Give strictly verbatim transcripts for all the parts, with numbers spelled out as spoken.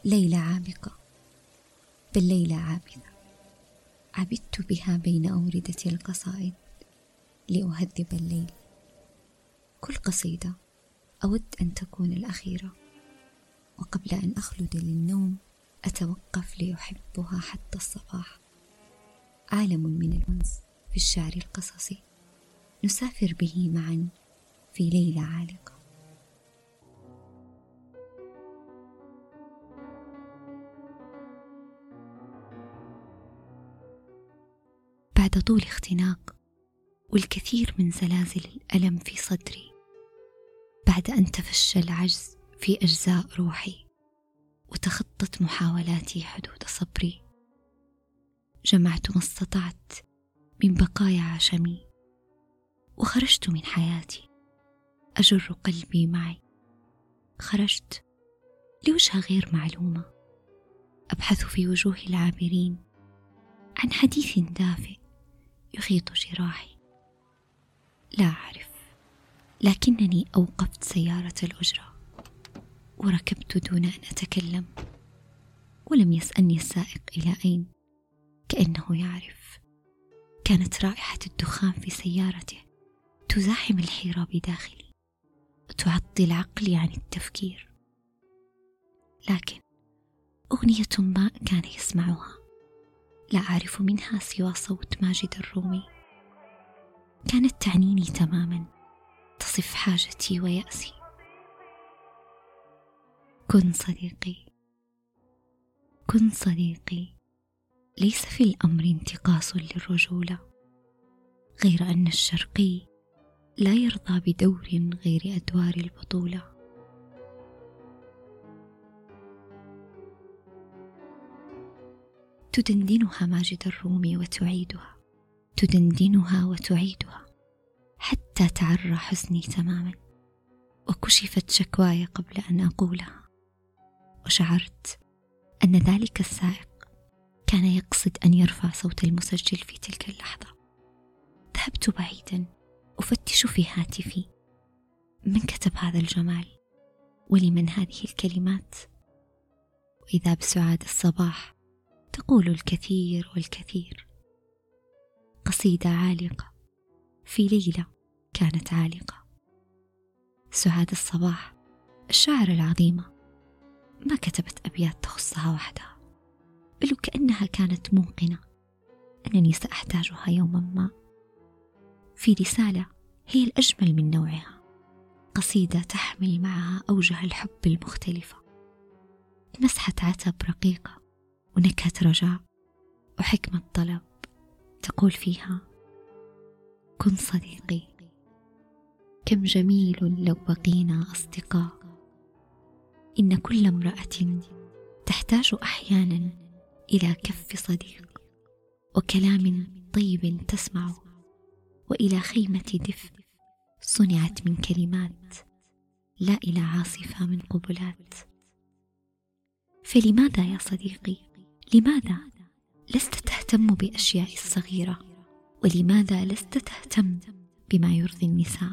ليلة عابقة، بل ليلة عابدة، عبدت بها بين أوردة القصائد لأهذب الليل. كل قصيدة أود أن تكون الأخيرة، وقبل أن أخلد للنوم أتوقف لأحبها حتى الصباح. عالم من الأنس في الشعر القصصي نسافر به معا في ليلة عالقة. بعد طول اختناق والكثير من زلازل الألم في صدري، بعد أن تفشى العجز في أجزاء روحي وتخطت محاولاتي حدود صبري، جمعت ما استطعت من بقايا عشمي وخرجت من حياتي أجر قلبي معي. خرجت لوجهة غير معلومة، أبحث في وجوه العابرين عن حديث دافئ يخيط جراحي. لا أعرف، لكنني أوقفت سيارة الأجرة وركبت دون أن أتكلم، ولم يسألني السائق إلى أين، كأنه يعرف. كانت رائحة الدخان في سيارته تزاحم الحيرة بداخلي وتعطل عقلي عن التفكير. لكن أغنية ما كان يسمعها، لا أعرف منها سوى صوت ماجد الرومي، كانت تعنيني تماما، تصف حاجتي ويأسي. كن صديقي، كن صديقي، ليس في الأمر انتقاص للرجولة، غير أن الشرقي لا يرضى بدور غير أدوار البطولة. تدندنها ماجد الرومي وتعيدها، تدندنها وتعيدها حتى تعرى حزني تماما، وكشفت شكواي قبل أن أقولها. وشعرت أن ذلك السائق كان يقصد أن يرفع صوت المسجل في تلك اللحظة. ذهبت بعيدا أفتش في هاتفي، من كتب هذا الجمال ولمن هذه الكلمات؟ وإذا بسعاد الصباح تقول الكثير والكثير. قصيدة عالقة في ليلة كانت عالقة. سعاد الصباح الشاعرة العظيمة ما كتبت أبيات تخصها وحدها، بل وكأنها كانت موقنة أنني سأحتاجها يوما ما، في رسالة هي الأجمل من نوعها، قصيدة تحمل معها أوجه الحب المختلفة، مسحة عتب رقيقة ونكهة رجاء وحكمة طلب. تقول فيها: كن صديقي، كم جميل لو بقينا أصدقاء، إن كل امرأة تحتاج أحيانا إلى كف صديق، وكلام طيب تسمعه، وإلى خيمة دفء صنعت من كلمات، لا إلى عاصفة من قبلات. فلماذا يا صديقي، لماذا لست تهتم بأشياء الصغيرة؟ ولماذا لست تهتم بما يرضي النساء؟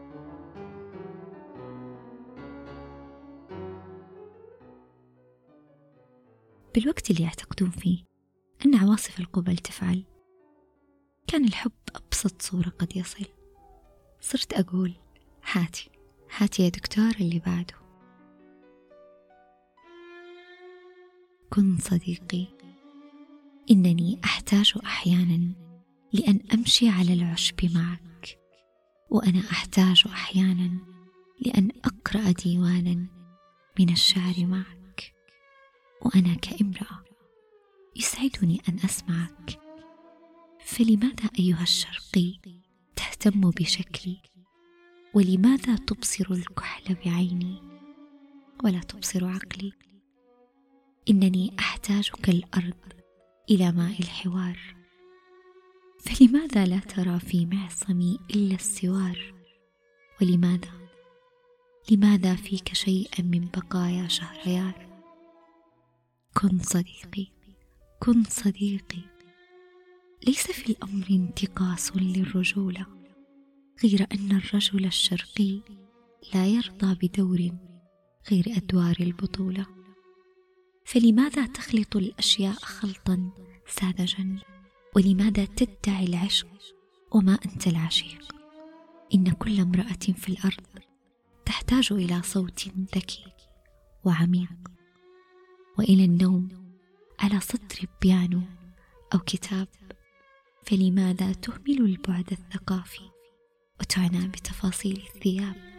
بالوقت اللي يعتقدون فيه أن عواصف القبل تفعل، كان الحب أبسط صورة قد يصل. صرت أقول: هاتي هاتي يا دكتور اللي بعده. كن صديقي، إنني أحتاج أحيانا لأن أمشي على العشب معك، وأنا أحتاج أحيانا لأن أقرأ ديوانا من الشعر معك، وأنا كامرأة يسعدني أن أسمعك. فلماذا أيها الشرقي تهتم بشكلي؟ ولماذا تبصر الكحل بعيني ولا تبصر عقلي؟ إنني أحتاج كالأرض إلى ماء الحوار، فلماذا لا ترى في معصمي إلا السوار؟ ولماذا لماذا فيك شيئا من بقايا شهريار؟ كن صديقي، كن صديقي، ليس في الأمر انتقاص للرجولة، غير أن الرجل الشرقي لا يرضى بدور غير أدوار البطولة. فلماذا تخلط الأشياء خلطا ساذجا؟ ولماذا تدعي العشق وما أنت العشيق؟ إن كل امرأة في الأرض تحتاج إلى صوت ذكي وعميق، وإلى النوم على سطر بيانو أو كتاب. فلماذا تهمل البعد الثقافي وتعنى بتفاصيل الثياب؟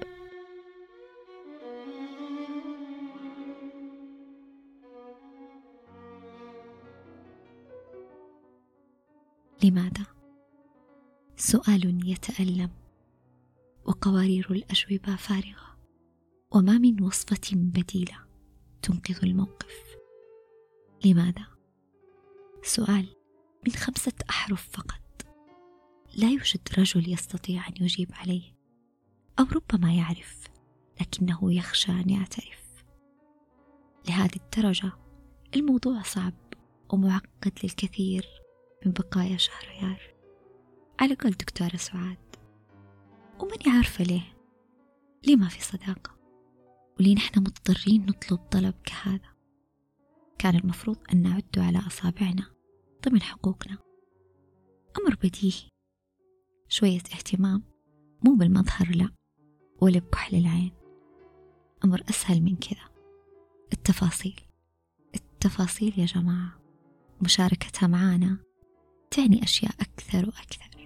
لماذا؟ سؤال يتألم، وقوارير الأجوبة فارغة، وما من وصفة بديلة تنقذ الموقف. لماذا؟ سؤال من خمسة أحرف فقط، لا يوجد رجل يستطيع أن يجيب عليه، أو ربما يعرف لكنه يخشى أن يعترف. لهذه الدرجة الموضوع صعب ومعقد للكثير من بقايا شهريار، على قول دكتورة سعاد. وماني عارفة ليه ليه ما في صداقة، وليه نحن مضطرين نطلب طلب كهذا؟ كان المفروض أن نعد على أصابعنا ضمن حقوقنا. أمر بديهي، شوية اهتمام، مو بالمظهر لا، ولا بكحل العين. أمر أسهل من كذا، التفاصيل. التفاصيل يا جماعة مشاركتها معانا تعني أشياء أكثر وأكثر.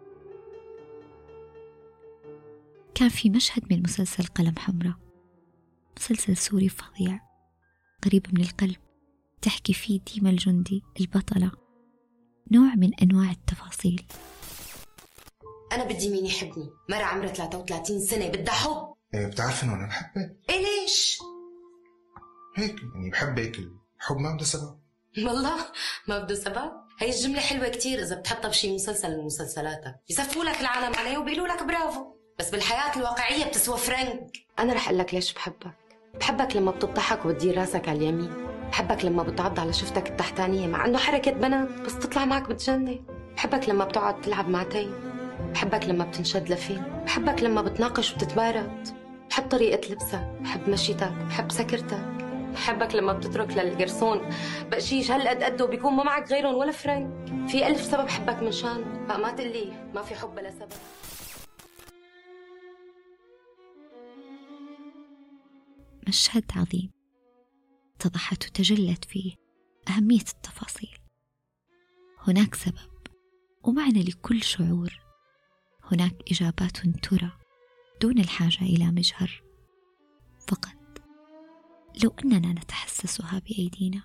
كان في مشهد من مسلسل قلم حمراء، مسلسل سوري فظيع قريب من القلب، تحكي فيه ديما الجندي البطلة نوع من أنواع التفاصيل. أنا بدي مين يحبني، مرة عمرها ثلاثة وثلاثين سنة بدها حب. إيه بتعرف إنه أنا بحبك. إيه ليش؟ هيك يعني بحبك، الحب ما بده سبب. والله ما بده سبب؟ هي الجملة حلوة كتير إذا بتحطها بشي مسلسل من مسلسلاتك، يسفوا لك العالم عليه وبيقولوا لك برافو، بس بالحياة الواقعية بتسوى فرنك. أنا رح أقول لك ليش بحبك. بحبك لما بتضحك وتدير راسك على اليمين، بحبك لما بتعض على شفتك التحتانية مع أنه حركة بنات بس تطلع معك بتجنن، بحبك لما بتقعد تلعب مع تي، بحبك لما بتنشد لفيلم، بحبك لما بتناقش وبتتبارد، بحب طريقة لبسك، بحب مشيتك، بحب سكرتك، بحبك لما بتترك للقرصون بقشيش هالقد قده وبيكون ما معك غيرهم ولا فرنك. في ألف سبب حبك من شان، فما تقلي ما في حب بلا سبب. مشهد عظيم اتضحت وتجلت فيه أهمية التفاصيل. هناك سبب ومعنى لكل شعور، هناك إجابات ترى دون الحاجة إلى مجهر، فقط لو أننا نتحسسها بأيدينا.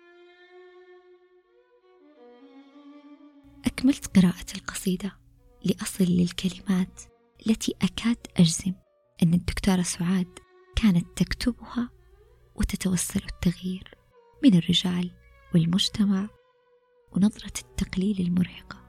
أكملت قراءة القصيدة لأصل للكلمات التي أكاد أجزم أن الدكتورة سعاد كانت تكتبها وتتوسل التغيير من الرجال والمجتمع ونظرة التقليل المرهقة.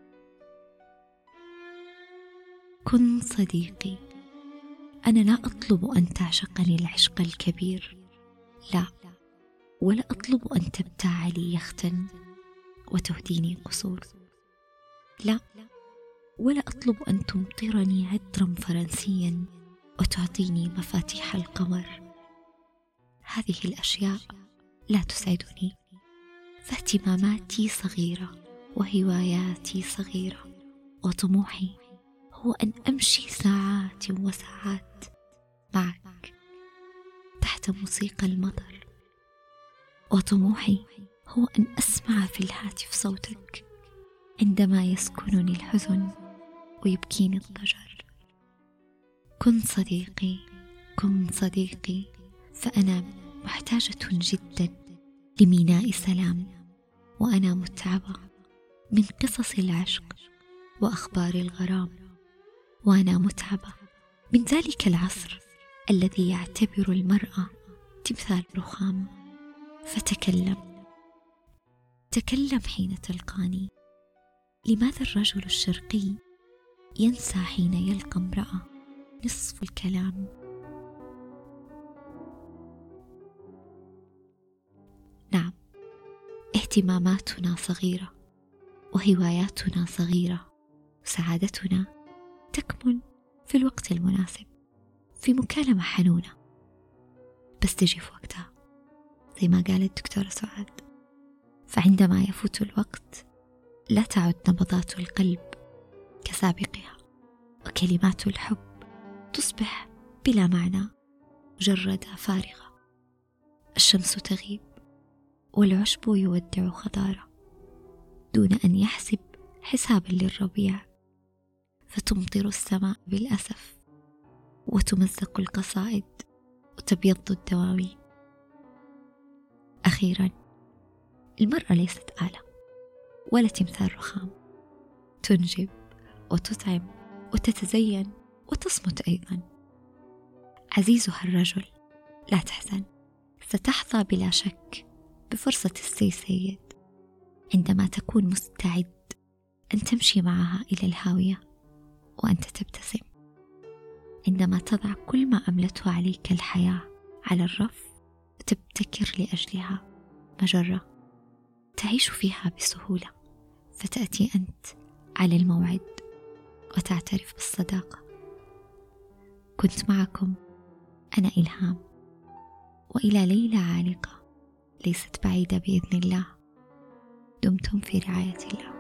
كن صديقي، أنا لا أطلب أن تعشقني العشق الكبير، لا، ولا أطلب أن تبتاع لي يختا وتهديني قصور، لا، ولا أطلب أن تمطرني عطرا فرنسيا وتعطيني مفاتيح القمر. هذه الأشياء لا تسعدني، فاهتماماتي صغيرة وهواياتي صغيرة، وطموحي هو أن أمشي ساعات وساعات معك تحت موسيقى المطر، وطموحي هو أن أسمع في الهاتف صوتك عندما يسكنني الحزن ويبكيني الضجر. كن صديقي، كن صديقي، فأنا محتاجة جدا لميناء سلام، وأنا متعبة من قصص العشق وأخبار الغرام، وأنا متعبة من ذلك العصر الذي يعتبر المرأة تمثال رخام. فتكلم، تكلم حين تلقاني. لماذا الرجل الشرقي ينسى حين يلقى امرأة نصف الكلام؟ نعم، اهتماماتنا صغيرة وهواياتنا صغيرة، وسعادتنا تكمن في الوقت المناسب، في مكالمة حنونة بس تجي في وقتها، زي ما قالت الدكتورة سعاد. فعندما يفوت الوقت لا تعد نبضات القلب كسابقها، وكلمات الحب تصبح بلا معنى، مجردة فارغة. الشمس تغيب والعشب يودع خضاره دون أن يحسب حسابا للربيع، فتمطر السماء بالأسف، وتمزق القصائد، وتبيض الدواوين. أخيرا، المرأة ليست آلة ولا تمثال رخام، تنجب وتطعم وتتزين وتصمت أيضا. عزيزها الرجل، لا تحزن، ستحظى بلا شك بفرصة السيسيد عندما تكون مستعد أن تمشي معها إلى الهاوية وأنت تبتسم، عندما تضع كل ما أملته عليك الحياة على الرف وتبتكر لأجلها مجرة تعيش فيها بسهولة، فتأتي أنت على الموعد وتعترف بالصداقة. كنت معكم أنا إلهام، وإلى ليلة عالقة ليست بعيدة بإذن الله. دمتم في رعاية الله.